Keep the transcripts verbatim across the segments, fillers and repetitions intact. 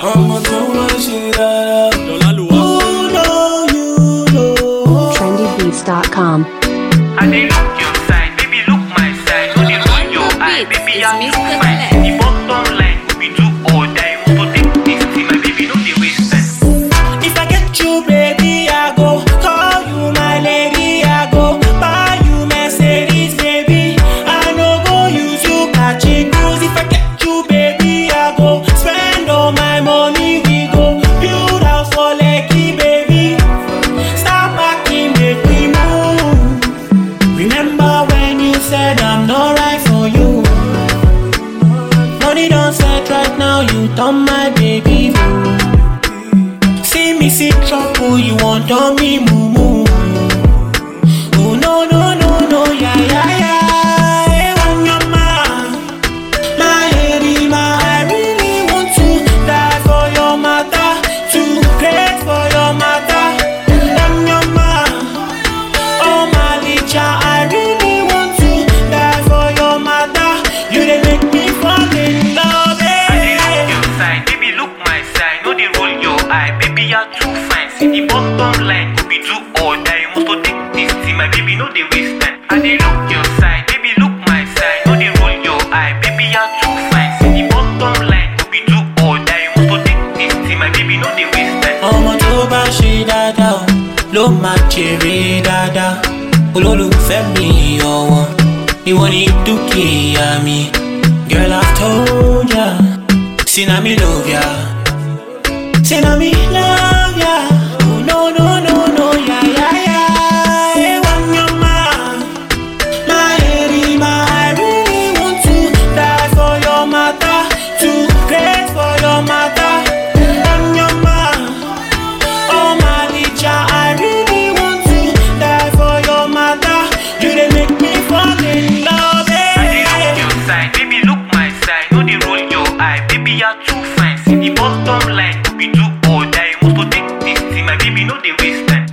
I'ma throw my shit out. You know, you know. trendy beats dot com. I dey look your side, baby look my side. No dey roll your eye, baby I'm too fine. The bottom line go be do or die. Want to take this thing, my baby no dey waste time. If I get you, baby, I go call you my lady. I go buy you Mercedes, baby. I no go use you catch a cruise. If I get you, baby, I go spend all my money. We go build house for Lekki, baby. Stop backing, make we move. Remember when you said I'm not right for you? Money don't set right now, you turn my baby boo. See me see trouble, you want on me moo moo. Oh no no no no, yeah yeah yeah. Hey, when you're mine, my lady, my I really want to die for your mother, to pray for your mother. When you're mine, oh my licha, I really want to die for your mother. You dey make me fall in love. I dey look your side, baby look my side. No dey roll your eye, baby you're too fine. See the bottom line go be do or die. Want to take this thing, my baby no dey waste time. I dey look your side, baby look my side. No dey roll your eye, baby you're too fine. See the bottom line go be do or die. Want to take this thing, my baby no dey waste time. ọmọ tó bá ṣe dáadáa o, ló máa jèrè dáadáa. Olólùfẹ́ mi ọ̀wọ́n, ìwọ ni dúkìá mi. Girl, I've told ya, say na me love ya, say na me love ya. Oh no no no no, yeah yeah yeah. Hey, when you're mine, my lady, my I really want to die for your mother, to pray for your mother. When you're mine, oh my licha, I really want to die for your mother. You dey make me fall in love. I dey look your side, baby look my side. No dey roll your eye, baby you're too fine. See the bottom line go be do or die. Want to take this thing, my baby no dey waste time.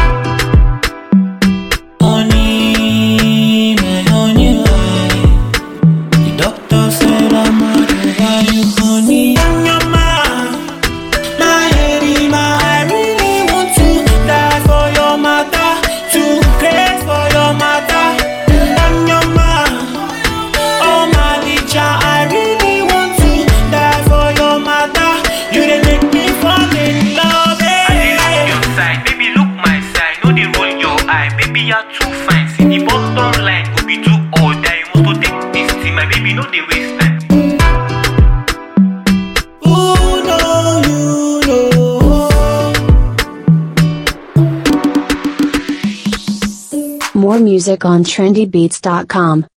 Honey, my honey, honey. The doctor said I'm out over you, honey. When you're mine, my lady, my I really want to die for your mother, to pray for your mother. When you're mine, oh my licha, I really want to die for your mother. You dey make me fall in love. I dey look your side, baby look my side. No dey roll your eye, baby you're too fine. See the bottom line go be do or die. Want to take this thing, my baby no dey waste time. Ooh, no, you know. More music on trendy beats dot com.